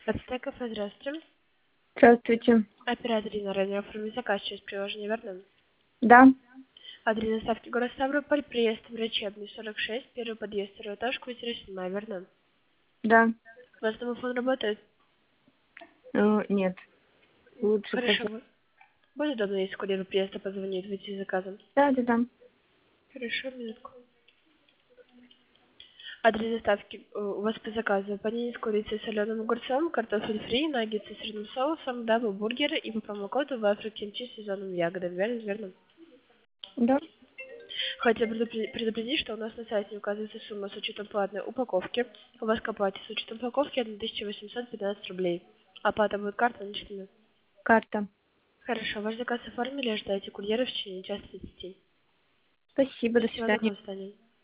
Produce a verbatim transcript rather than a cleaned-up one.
Ацтеков, здравствуйте. Здравствуйте. Оператор Ирина Радио, оформить заказ через приложение верно? Да, Адрес доставки город Ставрополь, приезд врачебный сорок шесть, первый подъезд, второй этаж, квартира седьмая, верно? да. У вас домофон работает? Э, нет. Лучше Хорошо. просто. вы- Будет удобно, если курьер приезда позвонит, выйти с заказом? Да, да, да. Хорошо, минутку. Адрес доставки э, у вас по заказу: панини с курицей, соленым огурцом, картофель фри, наггетсы с сырным соусом, дабл бургеры и по промокоду вафли кимчи с сезонными ягодами, верно? Верно? Да. Хотел предупре- предупредить, что у нас на сайте не указывается сумма с учетом платной упаковки. У вас к оплате с учетом упаковки тысяча восемьсот пятнадцать рублей. Оплата будет картой наличными. Карта. Хорошо, ваш заказ оформили, ожидайте курьера в течение часа тридцати. Спасибо, до Всего свидания. доброго, до свидания.